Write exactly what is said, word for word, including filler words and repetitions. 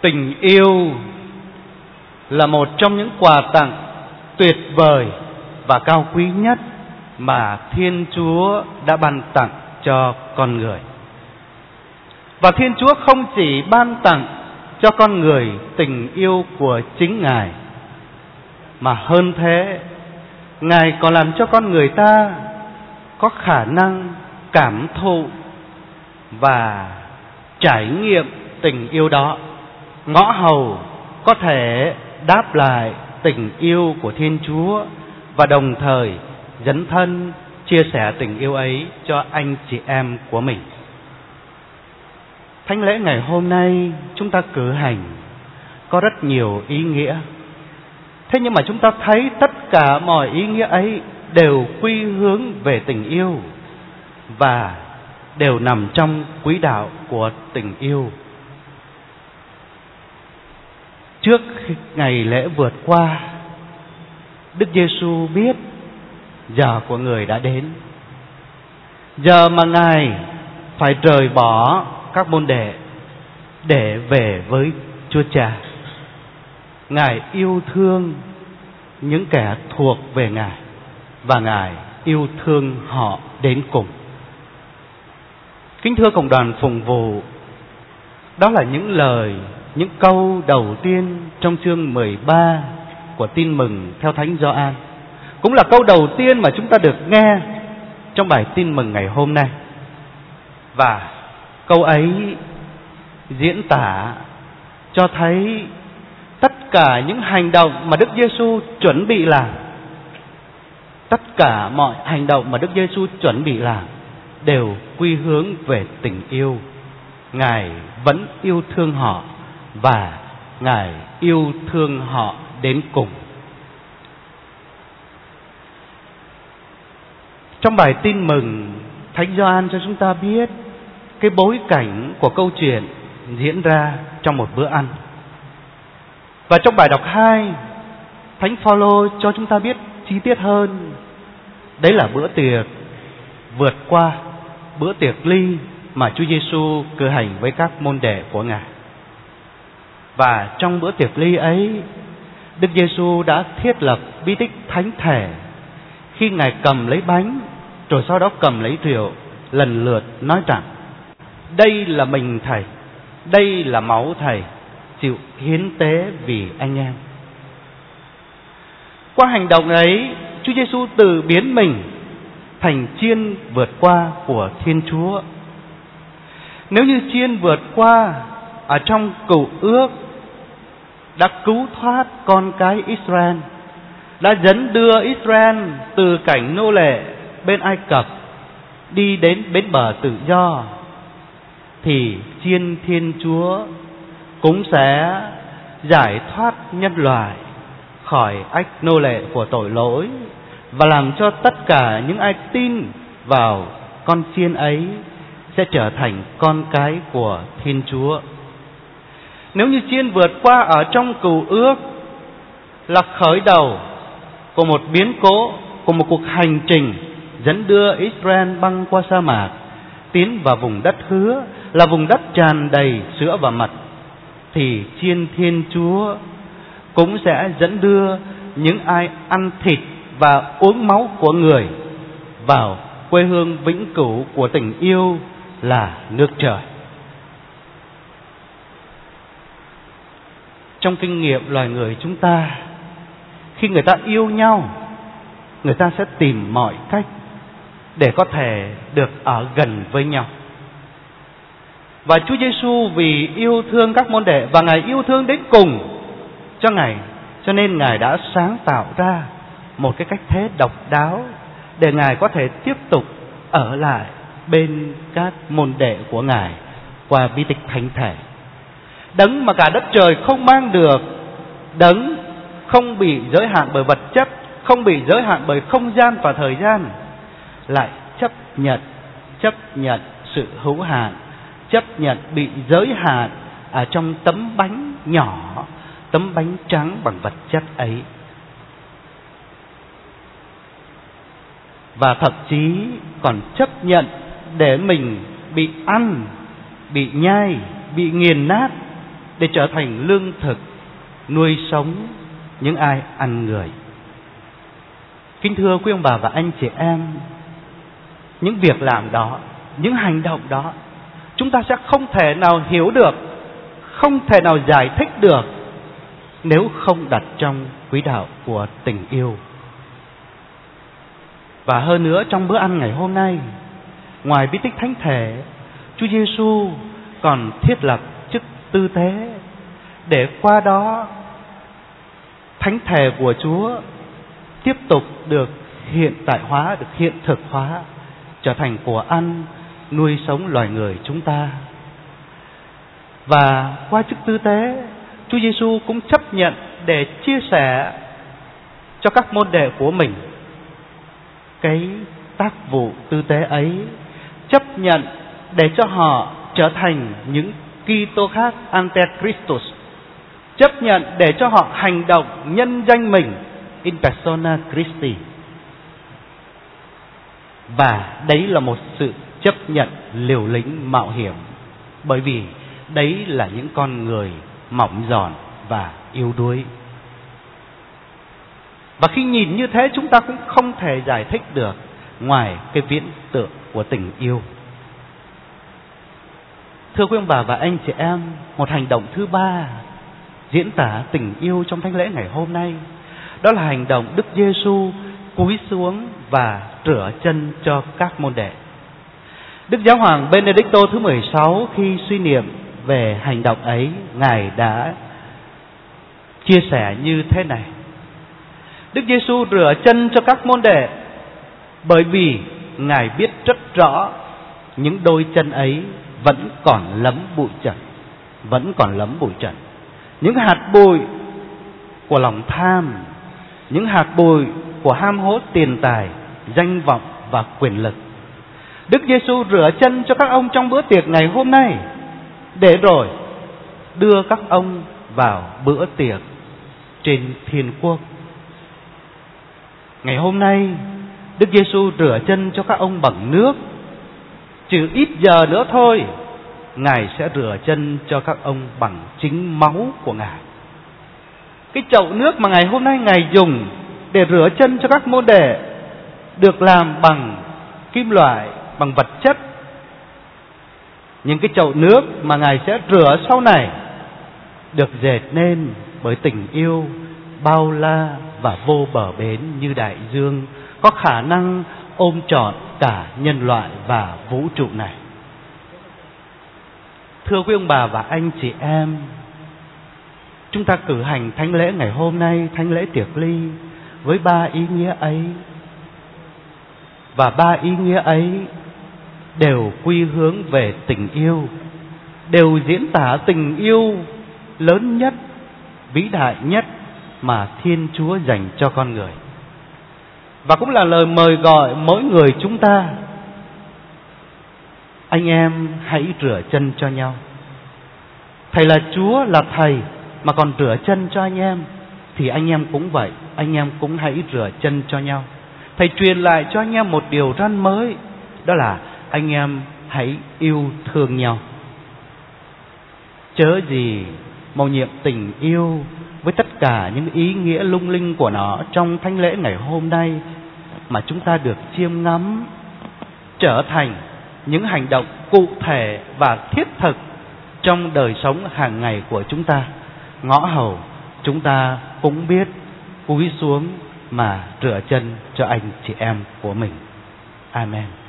Tình yêu là một trong những quà tặng tuyệt vời và cao quý nhất mà Thiên Chúa đã ban tặng cho con người. Và Thiên Chúa không chỉ ban tặng cho con người tình yêu của chính Ngài, mà hơn thế, Ngài còn làm cho con người ta có khả năng cảm thụ và trải nghiệm tình yêu đó, ngõ hầu có thể đáp lại tình yêu của Thiên Chúa và đồng thời dấn thân chia sẻ tình yêu ấy cho anh chị em của mình. Thánh lễ ngày hôm nay chúng ta cử hành có rất nhiều ý nghĩa. Thế nhưng mà chúng ta thấy tất cả mọi ý nghĩa ấy đều quy hướng về tình yêu và đều nằm trong quỹ đạo của tình yêu. Trước ngày lễ vượt qua, Đức Giêsu biết giờ của người đã đến. Giờ mà Ngài phải rời bỏ các môn đệ để về với Chúa Cha. Ngài yêu thương những kẻ thuộc về Ngài và Ngài yêu thương họ đến cùng. Kính thưa cộng đoàn phụng vụ, đó là những lời, những câu đầu tiên trong chương mười ba của tin mừng theo Thánh Gioan. Cũng là câu đầu tiên mà chúng ta được nghe trong bài tin mừng ngày hôm nay. Và câu ấy diễn tả cho thấy tất cả những hành động mà Đức Giêsu chuẩn bị làm, tất cả mọi hành động mà Đức Giêsu chuẩn bị làm đều quy hướng về tình yêu. Ngài vẫn yêu thương họ và Ngài yêu thương họ đến cùng. Trong bài tin mừng, Thánh Gioan cho chúng ta biết cái bối cảnh của câu chuyện diễn ra trong một bữa ăn. Và trong bài đọc hai, Thánh Phaolô cho chúng ta biết chi tiết hơn. Đấy là bữa tiệc vượt qua, bữa tiệc ly mà Chúa Giêsu cử hành với các môn đệ của Ngài. Và trong bữa tiệc ly ấy, Đức Giêsu đã thiết lập bí tích thánh thể khi Ngài cầm lấy bánh, rồi sau đó cầm lấy rượu, lần lượt nói rằng: đây là mình Thầy, đây là máu Thầy, chịu hiến tế vì anh em. Qua hành động ấy, Chúa Giêsu tự biến mình thành chiên vượt qua của Thiên Chúa. Nếu như chiên vượt qua ở trong Cựu Ước đã cứu thoát con cái Israel, đã dẫn đưa Israel từ cảnh nô lệ bên Ai Cập đi đến bến bờ tự do, thì chiên Thiên Chúa cũng sẽ giải thoát nhân loại khỏi ách nô lệ của tội lỗi và làm cho tất cả những ai tin vào con chiên ấy sẽ trở thành con cái của Thiên Chúa. Nếu như chiên vượt qua ở trong Cựu Ước là khởi đầu của một biến cố, của một cuộc hành trình dẫn đưa Israel băng qua sa mạc, tiến vào vùng đất hứa, là vùng đất tràn đầy sữa và mật, thì chiên Thiên Chúa cũng sẽ dẫn đưa những ai ăn thịt và uống máu của người vào quê hương vĩnh cửu của tình yêu là nước trời. Trong kinh nghiệm loài người chúng ta, khi người ta yêu nhau, người ta sẽ tìm mọi cách để có thể được ở gần với nhau. Và Chúa Giêsu vì yêu thương các môn đệ và Ngài yêu thương đến cùng cho Ngài, cho nên Ngài đã sáng tạo ra một cái cách thế độc đáo để Ngài có thể tiếp tục ở lại bên các môn đệ của Ngài qua bí tích thánh thể. Đấng mà cả đất trời không mang được, đấng không bị giới hạn bởi vật chất, không bị giới hạn bởi không gian và thời gian, lại chấp nhận chấp nhận sự hữu hạn, chấp nhận bị giới hạn ở trong tấm bánh nhỏ, tấm bánh trắng bằng vật chất ấy. Và thậm chí còn chấp nhận để mình bị ăn, bị nhai, bị nghiền nát để trở thành lương thực nuôi sống những ai ăn người. Kính thưa quý ông bà và anh chị em, những việc làm đó, những hành động đó, chúng ta sẽ không thể nào hiểu được, không thể nào giải thích được nếu không đặt trong quỹ đạo của tình yêu. Và hơn nữa, trong bữa ăn ngày hôm nay, ngoài bí tích thánh thể, Chúa Giêsu còn thiết lập chức tư tế để qua đó thánh thể của Chúa tiếp tục được hiện tại hóa, được hiện thực hóa, trở thành của ăn nuôi sống loài người chúng ta. Và qua chức tư tế, Chúa Giêsu cũng chấp nhận để chia sẻ cho các môn đệ của mình cái tác vụ tư tế ấy, chấp nhận để cho họ trở thành những Kitô khác Antichristus, chấp nhận để cho họ hành động nhân danh mình in persona Christi. Và đấy là một sự chấp nhận liều lĩnh mạo hiểm, bởi vì đấy là những con người mỏng giòn và yếu đuối. Và khi nhìn như thế, chúng ta cũng không thể giải thích được ngoài cái viễn tượng của tình yêu. Thưa quý ông bà và anh chị em, một hành động thứ ba diễn tả tình yêu trong thánh lễ ngày hôm nay, đó là hành động Đức Giêsu cúi xuống và rửa chân cho các môn đệ. Đức Giáo hoàng Benedicto thứ mười sáu khi suy niệm về hành động ấy, Ngài đã chia sẻ như thế này: Đức Giêsu rửa chân cho các môn đệ bởi vì Ngài biết rất rõ những đôi chân ấy vẫn còn lấm bụi trần, vẫn còn lấm bụi trần. Những hạt bụi của lòng tham, những hạt bụi của ham hố tiền tài, danh vọng và quyền lực. Đức Giêsu rửa chân cho các ông trong bữa tiệc ngày hôm nay, để rồi đưa các ông vào bữa tiệc trên thiên quốc. Ngày hôm nay, Đức Giêsu rửa chân cho các ông bằng nước, chỉ ít giờ nữa thôi, Ngài sẽ rửa chân cho các ông bằng chính máu của Ngài. Cái chậu nước mà ngày hôm nay Ngài dùng để rửa chân cho các môn đệ được làm bằng kim loại, bằng vật chất. Những cái chậu nước mà Ngài sẽ rửa sau này được dệt nên bởi tình yêu bao la và vô bờ bến như đại dương, có khả năng ôm trọn cả nhân loại và vũ trụ này. Thưa quý ông bà và anh chị em, chúng ta cử hành thánh lễ ngày hôm nay, thánh lễ tiệc ly, với ba ý nghĩa ấy. Và ba ý nghĩa ấy đều quy hướng về tình yêu, đều diễn tả tình yêu lớn nhất, vĩ đại nhất mà Thiên Chúa dành cho con người. Và cũng là lời mời gọi mỗi người chúng ta: anh em hãy rửa chân cho nhau. Thầy là Chúa, là Thầy mà còn rửa chân cho anh em, thì anh em cũng vậy, anh em cũng hãy rửa chân cho nhau. Thầy truyền lại cho anh em một điều răn mới, đó là anh em hãy yêu thương nhau. Chớ gì mầu nhiệm tình yêu với tất cả những ý nghĩa lung linh của nó trong thánh lễ ngày hôm nay mà chúng ta được chiêm ngắm, trở thành những hành động cụ thể và thiết thực trong đời sống hàng ngày của chúng ta. Ngõ hầu chúng ta cũng biết cúi xuống mà rửa chân cho anh chị em của mình. Amen.